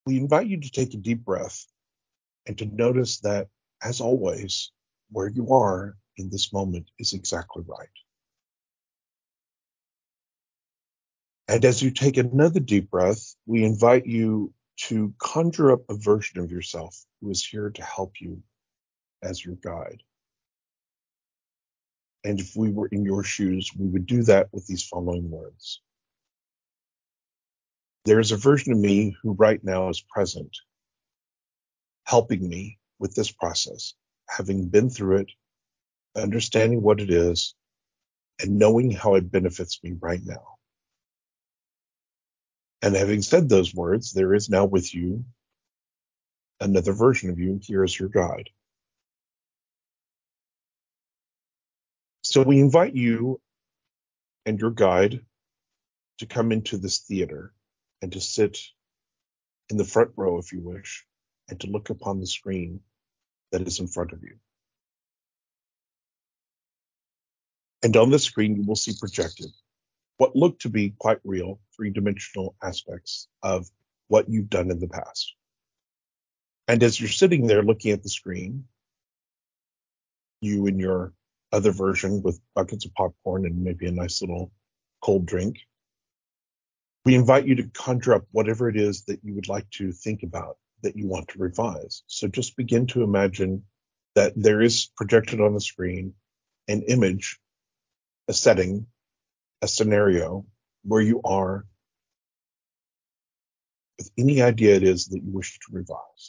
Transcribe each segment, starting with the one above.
We invite you to take a deep breath and to notice that, as always, where you are in this moment is exactly right. And as you take another deep breath, we invite you to conjure up a version of yourself who is here to help you as your guide. And if we were in your shoes, we would do that with these following words. There is a version of me who right now is present, helping me with this process, having been through it, understanding what it is, and knowing how it benefits me right now. And having said those words, there is now with you another version of you here as your guide. So we invite you and your guide to come into this theater and to sit in the front row, if you wish, and to look upon the screen that is in front of you. And on the screen, you will see projected what look to be quite real, three-dimensional aspects of what you've done in the past. And as you're sitting there looking at the screen, you and your other version with buckets of popcorn and maybe a nice little cold drink, we invite you to conjure up whatever it is that you would like to think about that you want to revise. So just begin to imagine that there is projected on the screen an image, a setting, a scenario where you are with any idea it is that you wish to revise.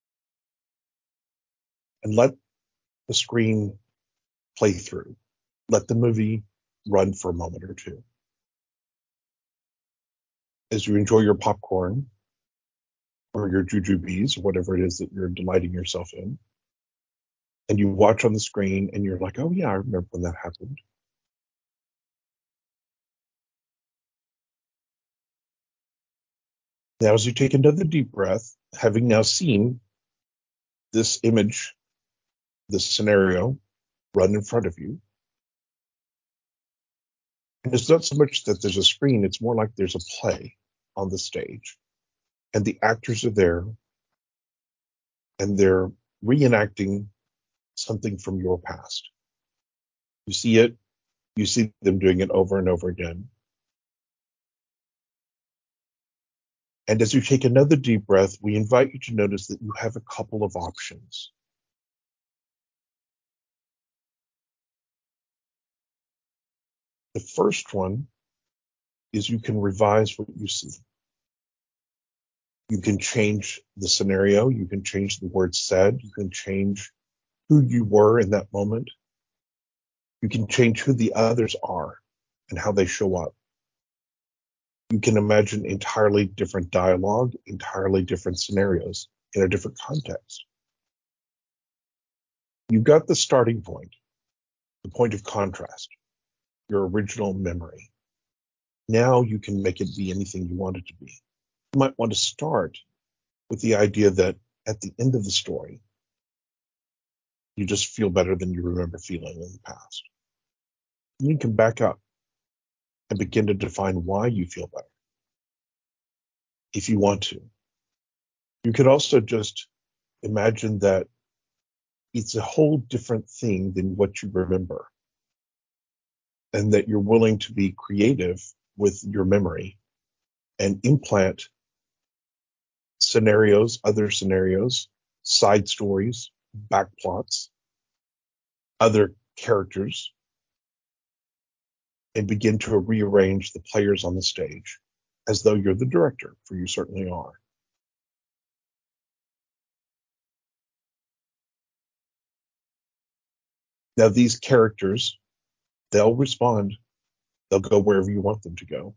And let the screen play through. Let the movie run for a moment or two. As you enjoy your popcorn or your jujubes, or whatever it is that you're delighting yourself in, and you watch on the screen and you're like, oh yeah, I remember when that happened. Now, as you take another deep breath, having now seen this image, this scenario run in front of you, and it's not so much that there's a screen, it's more like there's a play on the stage, and the actors are there, and they're reenacting something from your past. You see it, you see them doing it over and over again. And as you take another deep breath, we invite you to notice that you have a couple of options. The first one is you can revise what you see. You can change the scenario. You can change the words said. You can change who you were in that moment. You can change who the others are and how they show up. You can imagine entirely different dialogue, entirely different scenarios in a different context. You've got the starting point, the point of contrast, your original memory. Now you can make it be anything you want it to be. You might want to start with the idea that at the end of the story, you just feel better than you remember feeling in the past. You can back up and begin to define why you feel better, if you want to. You could also just imagine that it's a whole different thing than what you remember, and that you're willing to be creative with your memory and implant scenarios, other scenarios, side stories, back plots, other characters, and begin to rearrange the players on the stage as though you're the director, for you certainly are. Now, these characters, they'll respond. They'll go wherever you want them to go.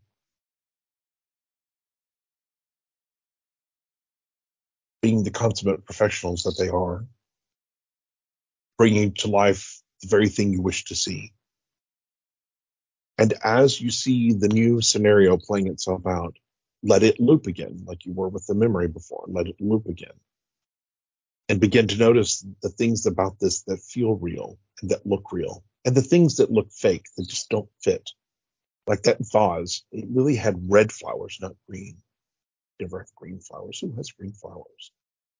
Being the consummate professionals that they are, bringing to life the very thing you wish to see. And as you see the new scenario playing itself out, let it loop again, like you were with the memory before. Let it loop again. And begin to notice the things about this that feel real and that look real, and the things that look fake, that just don't fit. Like that vase, it really had red flowers, not green. Never have green flowers. Who has green flowers?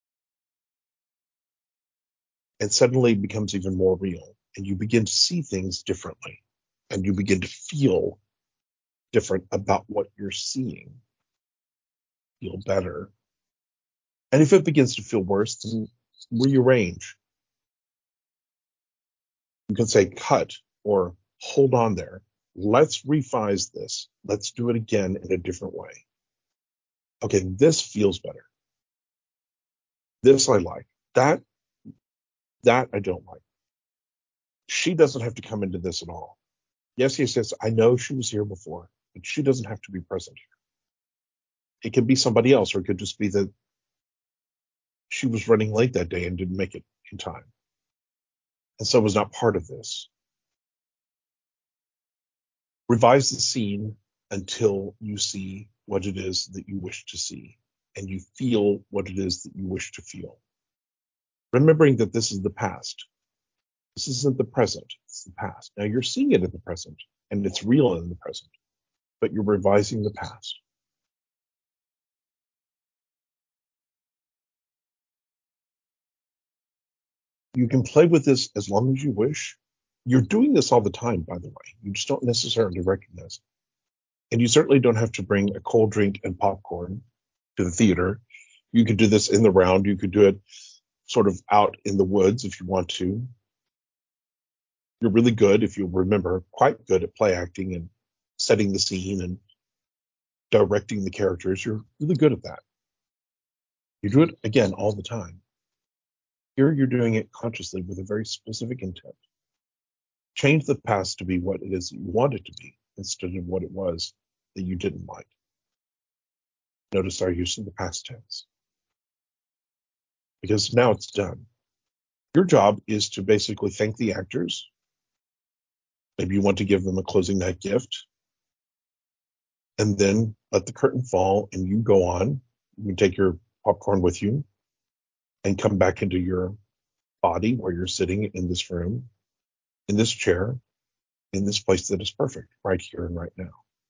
And suddenly it becomes even more real. And you begin to see things differently. And you begin to feel different about what you're seeing. Feel better. And if it begins to feel worse, then rearrange. You can say cut or hold on there. Let's revise this. Let's do it again in a different way. Okay, this feels better. This I like. That I don't like. She doesn't have to come into this at all. Yes, he says, I know she was here before, but she doesn't have to be present here. It could be somebody else, or it could just be that she was running late that day and didn't make it in time. And so was not part of this. Revise the scene until you see what it is that you wish to see and you feel what it is that you wish to feel. Remembering that this is the past. This isn't the present, it's the past. Now you're seeing it in the present and it's real in the present, but you're revising the past. You can play with this as long as you wish. You're doing this all the time, by the way. You just don't necessarily recognize it. And you certainly don't have to bring a cold drink and popcorn to the theater. You could do this in the round. You could do it sort of out in the woods if you want to. You're really good, if you remember, quite good at play acting and setting the scene and directing the characters. You're really good at that. You do it again all the time. Here you're doing it consciously with a very specific intent. Change the past to be what it is that you want it to be instead of what it was that you didn't like. Notice our use of the past tense. Because now it's done. Your job is to basically thank the actors. Maybe you want to give them a closing night gift. And then let the curtain fall and you go on. You can take your popcorn with you and come back into your body where you're sitting in this room, in this chair, in this place that is perfect, right here and right now.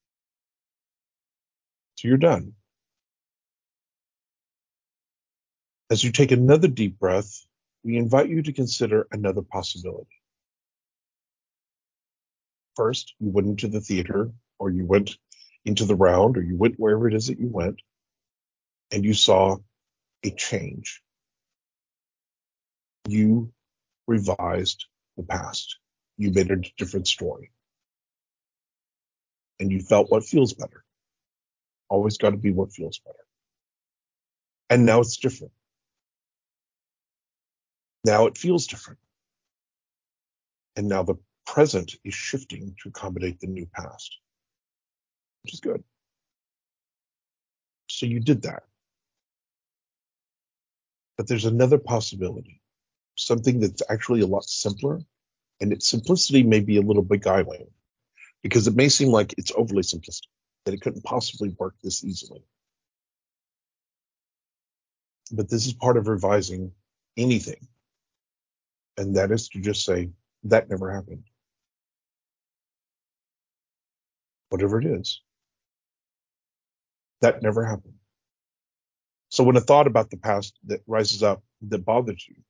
So you're done. As you take another deep breath, we invite you to consider another possibility. First, you went into the theater, or you went into the round, or you went wherever it is that you went, and you saw a change. You revised the past. You made it a different story. And you felt what feels better. Always got to be what feels better. And now it's different. Now it feels different. And now the present is shifting to accommodate the new past, which is good. So you did that. But there's another possibility, something that's actually a lot simpler, and its simplicity may be a little beguiling because it may seem like it's overly simplistic, that it couldn't possibly work this easily. But this is part of revising anything, and that is to just say, that never happened. Whatever it is, that never happened. So when a thought about the past that rises up that bothers you,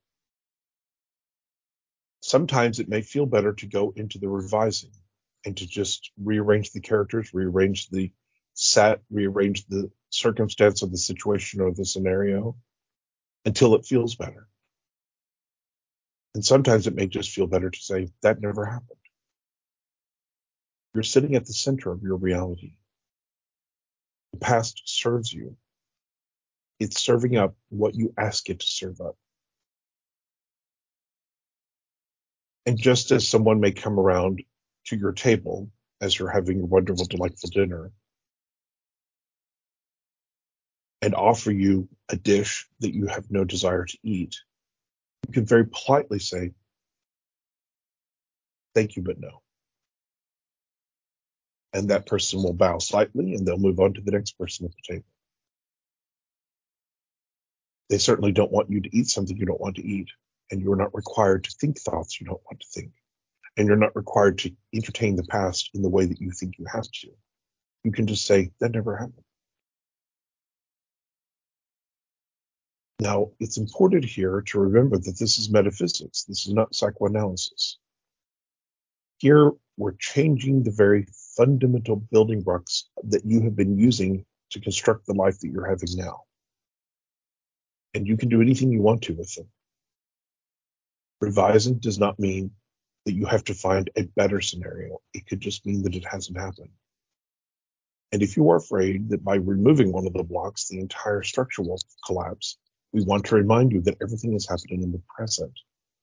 sometimes it may feel better to go into the revising and to just rearrange the characters, rearrange the set, rearrange the circumstance of the situation or the scenario until it feels better. And sometimes it may just feel better to say, that never happened. You're sitting at the center of your reality. The past serves you. It's serving up what you ask it to serve up. And just as someone may come around to your table as you're having a wonderful, delightful dinner and offer you a dish that you have no desire to eat, you can very politely say, thank you, but no. And that person will bow slightly and they'll move on to the next person at the table. They certainly don't want you to eat something you don't want to eat. And you're not required to think thoughts you don't want to think. And you're not required to entertain the past in the way that you think you have to. You can just say, that never happened. Now, it's important here to remember that this is metaphysics. This is not psychoanalysis. Here, we're changing the very fundamental building blocks that you have been using to construct the life that you're having now. And you can do anything you want to with them. Revising does not mean that you have to find a better scenario. It could just mean that it hasn't happened. And if you are afraid that by removing one of the blocks, the entire structure will collapse, we want to remind you that everything is happening in the present.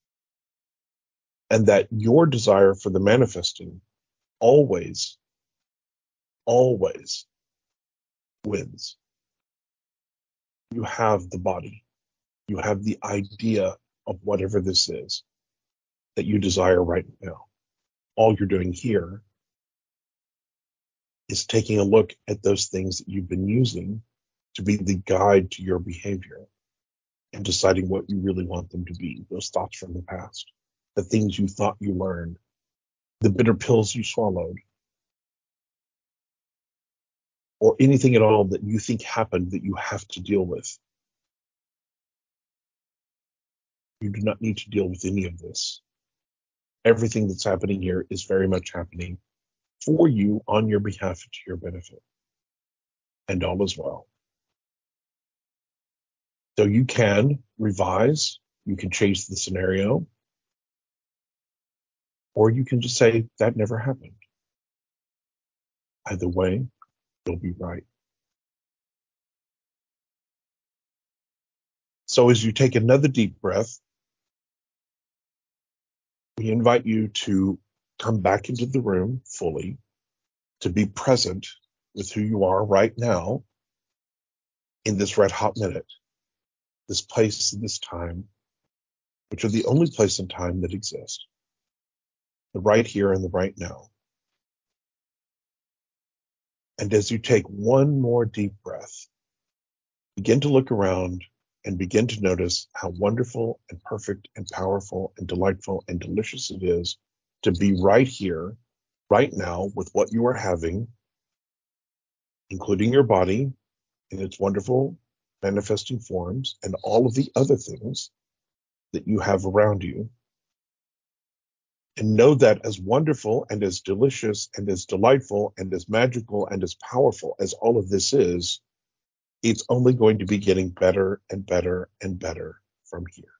And that your desire for the manifesting always, always wins. You have the body. You have the idea of whatever this is that you desire right now. All you're doing here is taking a look at those things that you've been using to be the guide to your behavior and deciding what you really want them to be, those thoughts from the past, the things you thought you learned, the bitter pills you swallowed, or anything at all that you think happened that you have to deal with. You do not need to deal with any of this. Everything that's happening here is very much happening for you on your behalf to your benefit. And all is well. So you can revise, you can change the scenario, or you can just say that never happened. Either way, you'll be right. So as you take another deep breath, we invite you to come back into the room fully, to be present with who you are right now in this red hot minute, this place and this time, which are the only place and time that exist, the right here and the right now. And as you take one more deep breath, begin to look around and begin to notice how wonderful and perfect and powerful and delightful and delicious it is to be right here, right now, with what you are having, including your body in its wonderful manifesting forms and all of the other things that you have around you. And know that as wonderful and as delicious and as delightful and as magical and as powerful as all of this is, it's only going to be getting better and better and better from here.